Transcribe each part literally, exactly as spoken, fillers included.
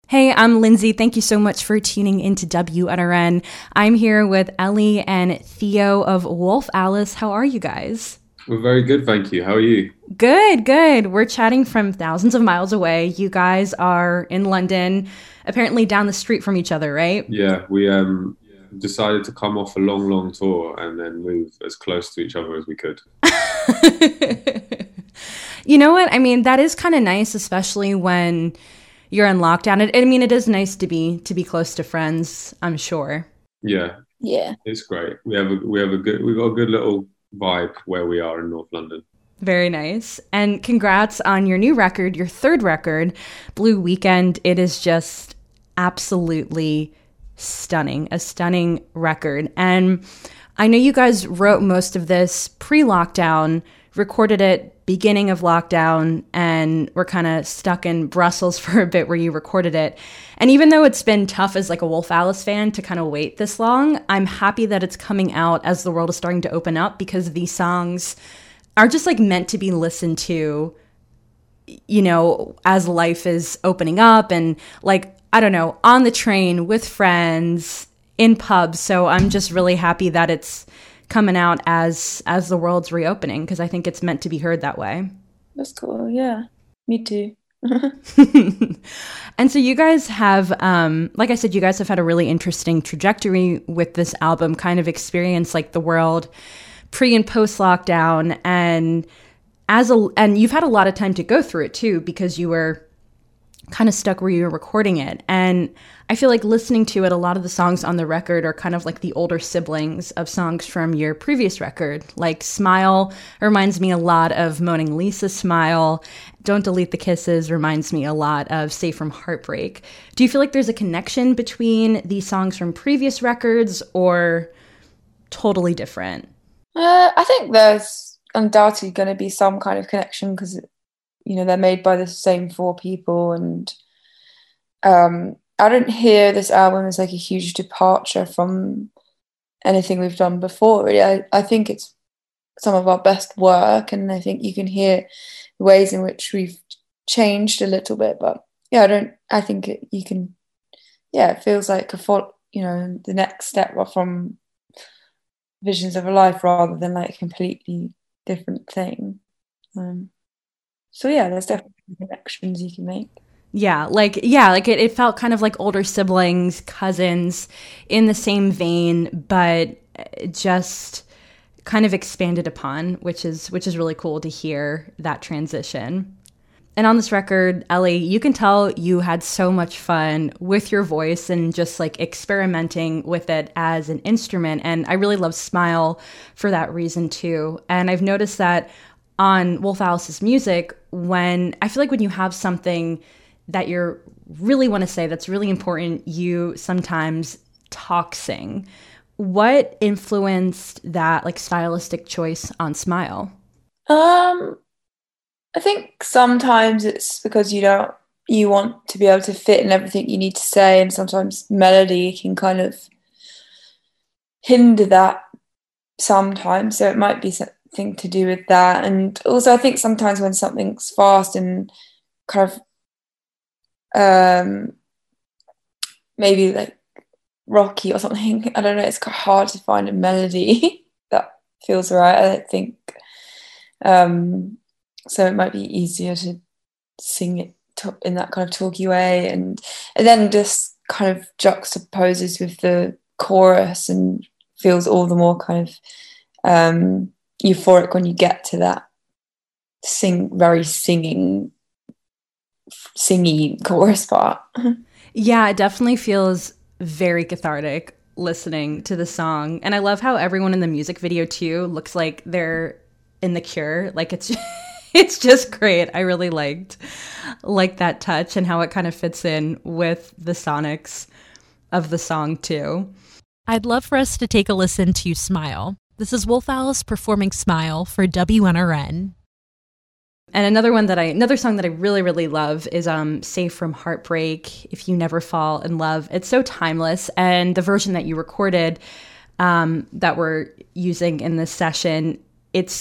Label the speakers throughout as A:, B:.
A: Hey, I'm Lindsay. Thank you so much for tuning into W N R N. I'm here with Ellie and Theo of Wolf Alice. How are you guys?
B: We're very good, thank you. How are you?
A: Good, good. We're chatting from thousands of miles away. You guys are in London, apparently down the street from each other, right?
B: Yeah, we um decided to come off a long, long tour and then move as close to each other as we could.
A: You know what? I mean, that is kind of nice, especially when you're in lockdown. It, I mean, it is nice to be to be close to friends, I'm sure.
B: Yeah,
C: Yeah.
B: it's great. We have a we have a good we've got a good little vibe where we are in North London.
A: Very nice. And congrats on your new record, your third record, Blue Weekend. It is just absolutely stunning, a stunning record. And I know you guys wrote most of this pre-lockdown, recorded it beginning of lockdown, and we're kind of stuck in Brussels for a bit where you recorded it. And even though it's been tough as like a Wolf Alice fan to kind of wait this long, I'm happy that it's coming out as the world is starting to open up, because these songs are just like meant to be listened to, you know, as life is opening up and like, I don't know, on the train with friends, in pubs. So I'm just really happy that it's coming out as as the world's reopening, because I think it's meant to be heard that way.
C: That's cool. Yeah, me too.
A: And so you guys have, um, like I said, you guys have had a really interesting trajectory with this album, kind of experienced like the world pre and post lockdown, and as a and you've had a lot of time to go through it too, because you were kind of stuck where you were recording it. And I feel like listening to it, a lot of the songs on the record are kind of like the older siblings of songs from your previous record. Like Smile reminds me a lot of Moaning Lisa's Smile. Don't Delete the Kisses reminds me a lot of Safe from Heartbreak. Do you feel like there's a connection between these songs from previous records, or totally different?
C: Uh, I think there's undoubtedly going to be some kind of connection, because, you know, they're made by the same four people, and um, I don't hear this album as like a huge departure from anything we've done before. Really, I, I think it's some of our best work, and I think you can hear the ways in which we've changed a little bit. But yeah, I don't. I think it, you can. Yeah, it feels like a fault. You know, the next step from Visions of a Life, rather than like a completely different thing. Um, so yeah, there's definitely connections you can make.
A: Yeah, like yeah, like it, it felt kind of like older siblings, cousins, in the same vein, but just kind of expanded upon, which is which is really cool to hear that transition. And on this record, Ellie, you can tell you had so much fun with your voice and just like experimenting with it as an instrument. And I really love Smile for that reason too. And I've noticed that on Wolf Alice's music, when I feel like when you have something that you really want to say that's really important, you sometimes talk sing. What influenced that like stylistic choice on Smile?
C: Um, I think sometimes it's because you don't you want to be able to fit in everything you need to say, and sometimes melody can kind of hinder that sometimes. So it might be something to do with that. And also I think sometimes when something's fast and kind of um maybe like rocky or something, I don't know, it's quite hard to find a melody that feels right, I think. Um so it might be easier to sing it to, in that kind of talky way, and and then just kind of juxtaposes with the chorus and feels all the more kind of um euphoric when you get to that sing very singing singy chorus part.
A: Yeah, it definitely feels very cathartic listening to the song. And I love how everyone in the music video too looks like they're in The Cure. Like it's it's just great. I really liked like that touch and how it kind of fits in with the sonics of the song too.
D: I'd love for us to take a listen to Smile. This is Wolf Alice performing Smile for W N R N.
A: And another one that I, another song that I really, really love is um, Safe from Heartbreak, If You Never Fall in Love. It's so timeless. And the version that you recorded um, that we're using in this session, it's,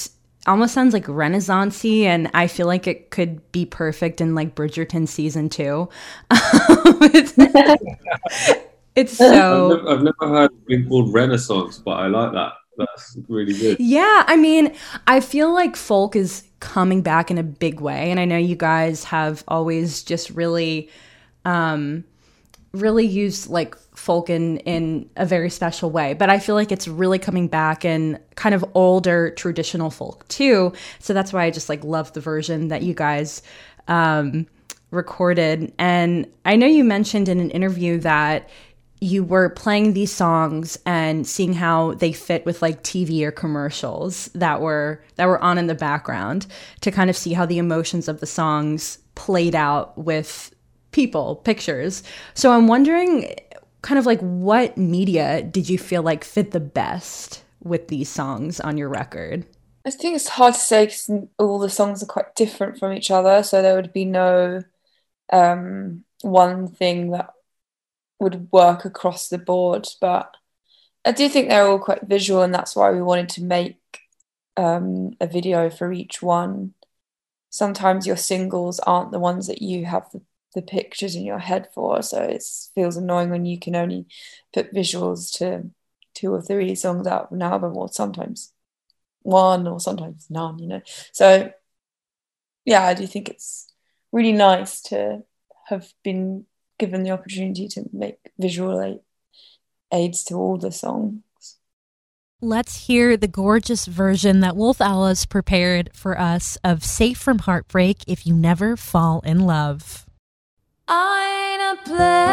A: almost sounds like Renaissance-y, and I feel like it could be perfect in like Bridgerton season two. it's, it's so.
B: I've never, I've never heard it being called Renaissance, but I like that. That's really good.
A: Yeah, I mean, I feel like folk is coming back in a big way, and I know you guys have always just really, um, really used like folk in in a very special way. But I feel like it's really coming back in kind of older traditional folk too. So that's why I just like love the version that you guys um, recorded. And I know you mentioned in an interview that you were playing these songs and seeing how they fit with like T V or commercials that were that were on in the background to kind of see how the emotions of the songs played out with people, pictures. So I'm wondering kind of like what media did you feel like fit the best with these songs on your record?
C: I think it's hard to say because all the songs are quite different from each other. So there would be no um, one thing that would work across the board, but I do think they're all quite visual, and that's why we wanted to make um, a video for each one. Sometimes your singles aren't the ones that you have the, the pictures in your head for, so it feels annoying when you can only put visuals to two or three songs out of an album, or sometimes one or sometimes none, you know. So yeah, I do think it's really nice to have been given the opportunity to make visual aids to all the songs.
D: Let's hear the gorgeous version that Wolf Alice prepared for us of Safe from Heartbreak, If You Never Fall in Love.
E: I ain't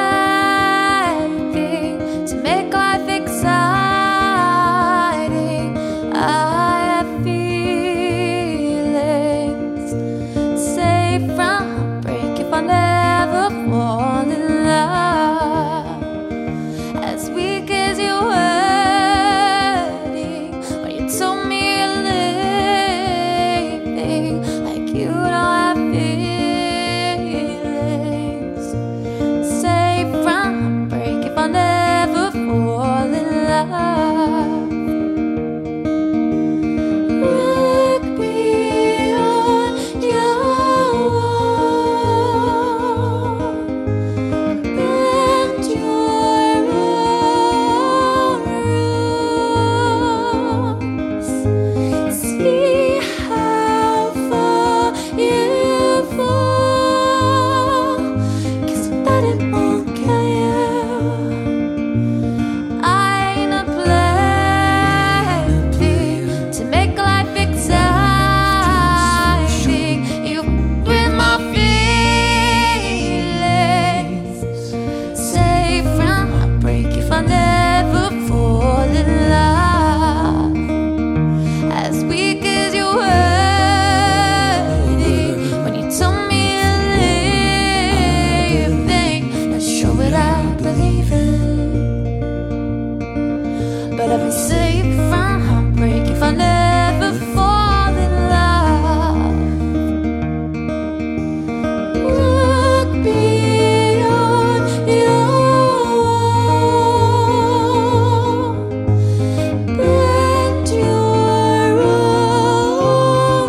E: a plaything to make life exciting. I have feelings safe from heartbreak if I never fall in love. As weak as your wording when you told me you're leaving, like you don't have feelings safe from heartbreak if I never fall in love. Look beyond your wall, bend your own rules, see how far you fall, 'cause that it won't kill you. I ain't a plaything to make life exciting. You with my feelings safe from heartbreak if I never fall in love. As weak as your wording when you told me you're leaving, not sure what I believe in, but I've been safe from heartbreak if I never fall in love. Look beyond your wall, bend your own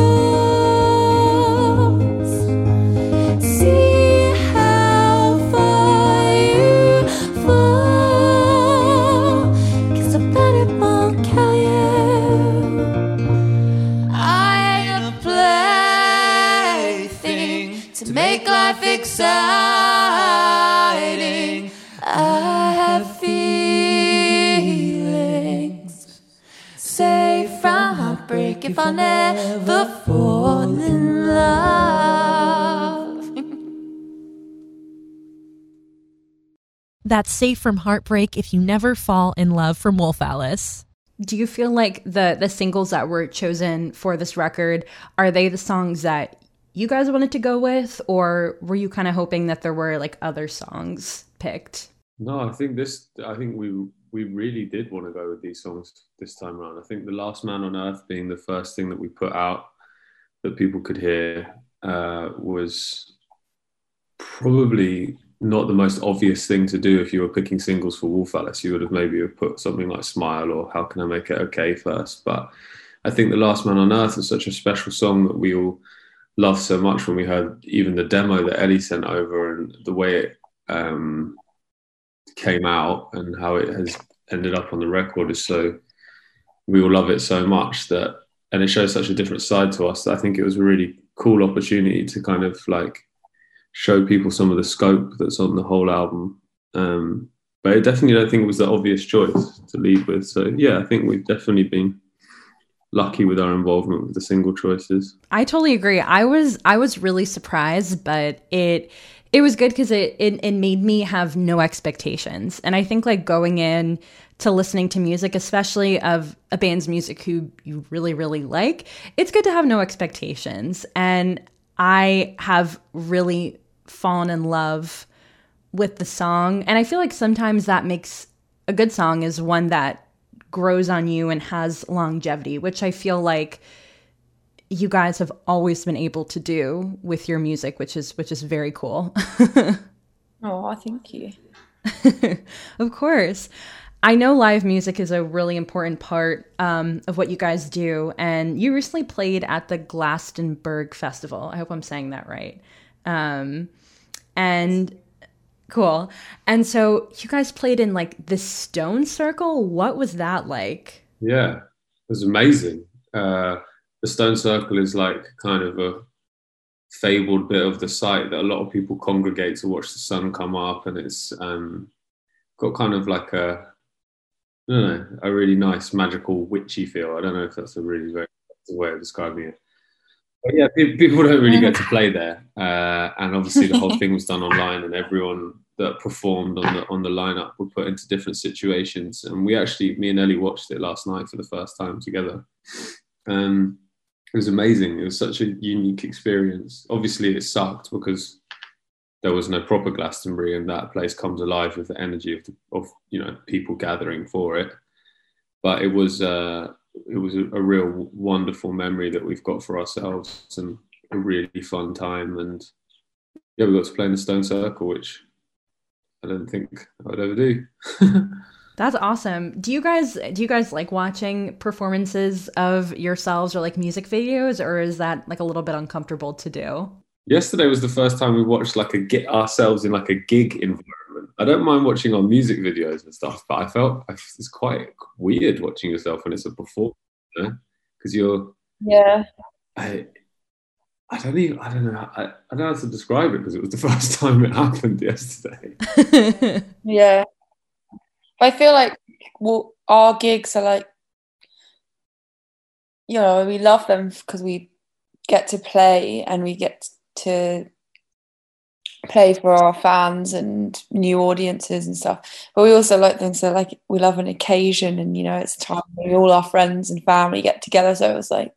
E: rules, see how far you fall, 'cause I bet it won't kill you. I ain't a plaything to make life exciting. I have feelings safe from heartbreak if I never fall in love.
D: That's Safe from Heartbreak, If You Never Fall in Love from Wolf Alice.
A: Do you feel like the the singles that were chosen for this record, are they the songs that you guys wanted to go with, or were you kind of hoping that there were like other songs picked?
B: No, I think this. I think we we really did want to go with these songs this time around. I think The Last Man on Earth being the first thing that we put out that people could hear uh, was probably not the most obvious thing to do if you were picking singles for Wolf Alice. You would have maybe have put something like Smile or How Can I Make It Okay first. But I think The Last Man on Earth was such a special song that we all loved so much when we heard even the demo that Ellie sent over, and the way it um, came out and how it has ended up on the record is so, we all love it so much that, and it shows such a different side to us, that I think it was a really cool opportunity to kind of like show people some of the scope that's on the whole album. Um, but I definitely don't think it was the obvious choice to lead with. So yeah, I think we've definitely been lucky with our involvement with the single choices.
A: I totally agree. I was I was really surprised, but it it was good because it, it it made me have no expectations. And I think like going in to listening to music, especially of a band's music who you really, really like, it's good to have no expectations. And I have really fallen in love with the song. And I feel like sometimes that makes a good song is one that grows on you and has longevity, which I feel like you guys have always been able to do with your music, which is which is very cool.
C: Oh, thank you.
A: Of course. I know live music is a really important part um, of what you guys do, and you recently played at the Glastonbury Festival. I hope I'm saying that right. Um, and cool. And so you guys played in like the Stone Circle. What was that like?
B: Yeah, it was amazing. Uh, the Stone Circle is like kind of a fabled bit of the site that a lot of people congregate to watch the sun come up, and it's um, got kind of like a, I don't know, a really nice magical witchy feel. I don't know if that's a really very good way of describing it. But yeah, people don't really get to play there, uh, and obviously the whole thing was done online, and everyone that performed on the on the lineup were put into different situations. And we actually, me and Ellie watched it last night for the first time together. Um, it was amazing. It was such a unique experience. Obviously, it sucked because there was no proper Glastonbury, and that place comes alive with the energy of the, of you know people gathering for it. But it was. Uh, It was a, a real wonderful memory that we've got for ourselves, and a really fun time. And yeah, we got to play in the Stone Circle, which I don't think I would ever do.
A: That's awesome. Do you guys do you guys like watching performances of yourselves or like music videos, or is that like a little bit uncomfortable to do?
B: Yesterday was the first time we watched like a get ourselves in like a gig environment. I don't mind watching our music videos and stuff, but I felt it's quite weird watching yourself when it's a performance, because you know? you're
C: Yeah.
B: I, I don't even I don't know I, I don't know how to describe it, because it was the first time it happened yesterday.
C: Yeah. I feel like well, our gigs are like, you know, we love them because we get to play and we get to play for our fans and new audiences and stuff. But we also like things that like we love an occasion, and you know, it's a time when all our friends and family get together. So it was like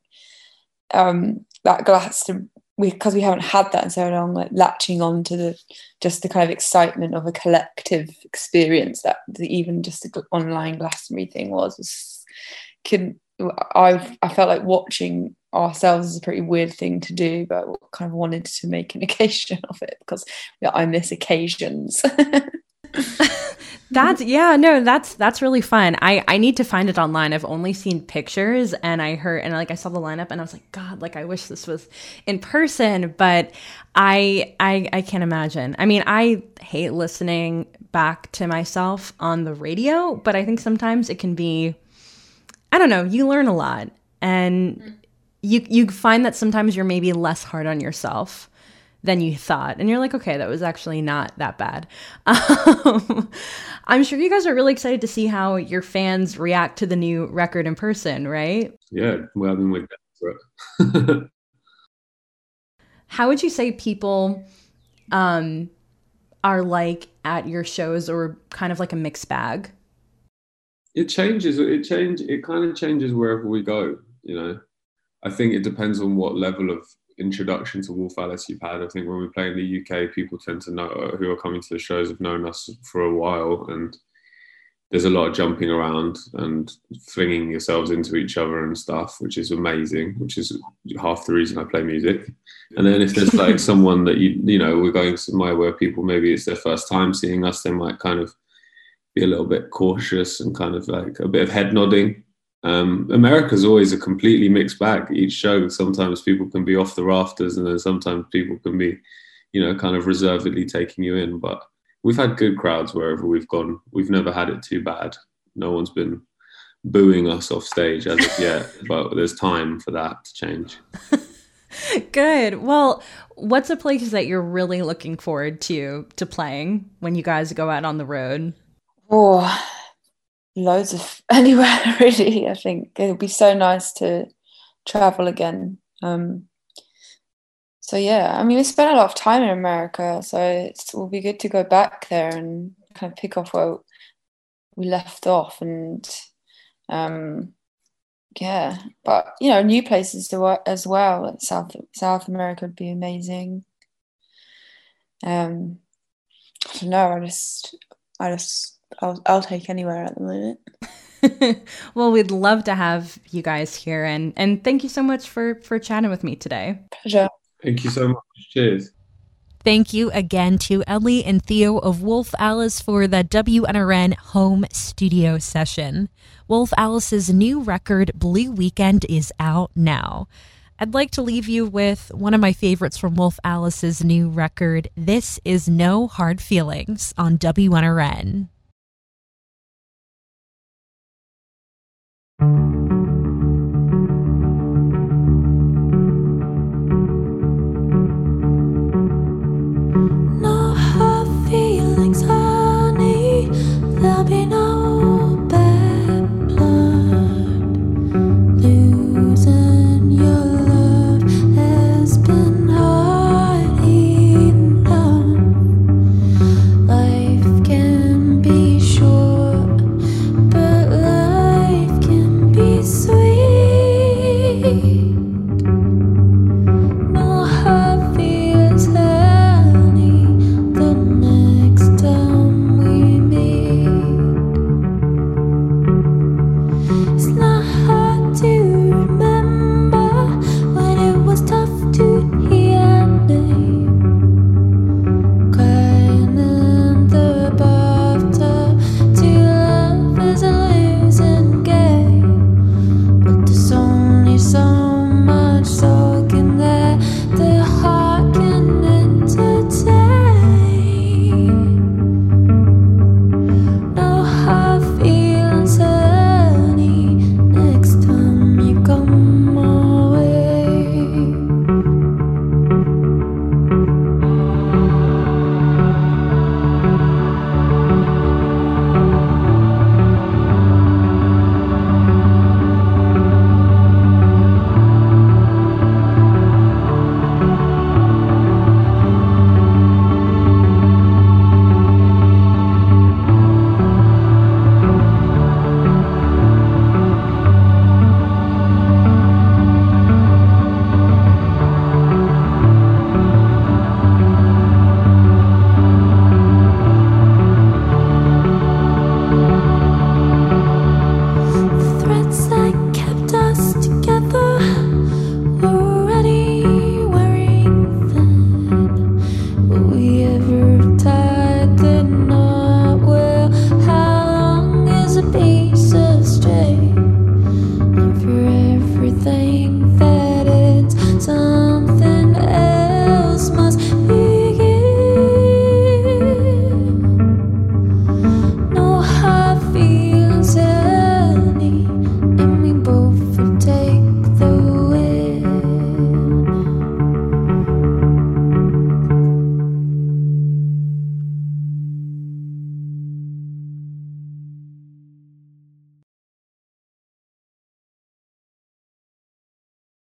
C: um that Glastonbury, because we haven't had that in so long, like latching on to the just the kind of excitement of a collective experience that the, even just the online Glastonbury thing was, was could I I felt like watching ourselves is a pretty weird thing to do, but kind of wanted to make an occasion of it because yeah, I miss occasions.
A: That's yeah, no, that's that's really fun. I I need to find it online. I've only seen pictures, and I heard and like I saw the lineup, and I was like, God, like I wish this was in person. But I I I can't imagine. I mean, I hate listening back to myself on the radio, but I think sometimes it can be, I don't know, you learn a lot, and you you find that sometimes you're maybe less hard on yourself than you thought, and you're like, okay, that was actually not that bad. Um, I'm sure you guys are really excited to see how your fans react to the new record in person, right?
B: Yeah, well, I mean, we're desperate.
A: How would you say people um, are like at your shows, or kind of like a mixed bag?
B: It changes. It change. It kind of changes wherever we go. You know, I think it depends on what level of introduction to Wolf Alice you've had. I think when we play in the U K, people tend to know, who are coming to the shows have known us for a while, and there's a lot of jumping around and flinging yourselves into each other and stuff, which is amazing, which is half the reason I play music. And then if there's like someone that you you know we're going somewhere where people, maybe it's their first time seeing us, they might kind of be a little bit cautious and kind of like a bit of head nodding. Um, America's always a completely mixed bag. Each show, sometimes people can be off the rafters, and then sometimes people can be, you know, kind of reservedly taking you in. But we've had good crowds wherever we've gone. We've never had it too bad. No one's been booing us off stage as of yet, but there's time for that to change.
A: Good. Well, what's a place that you're really looking forward to to playing when you guys go out on the road?
C: Oh, loads of anywhere really. I think it'll be so nice to travel again. Um, so yeah, I mean, we spent a lot of time in America, so it will be good to go back there and kind of pick off where we left off. And um, yeah, but you know, new places to as well. Like South South America would be amazing. Um, I don't know. I just, I just, I'll, I'll take anywhere at the moment.
A: Well, we'd love to have you guys here, and and thank you so much for for chatting with me today.
C: Pleasure.
B: Thank you so much. Cheers.
D: Thank you again to Ellie and Theo of Wolf Alice for the W N R N home studio session. Wolf Alice's new record, Blue Weekend, is out now. I'd like to leave you with one of my favorites from Wolf Alice's new record, This Is No Hard Feelings, on W N R N.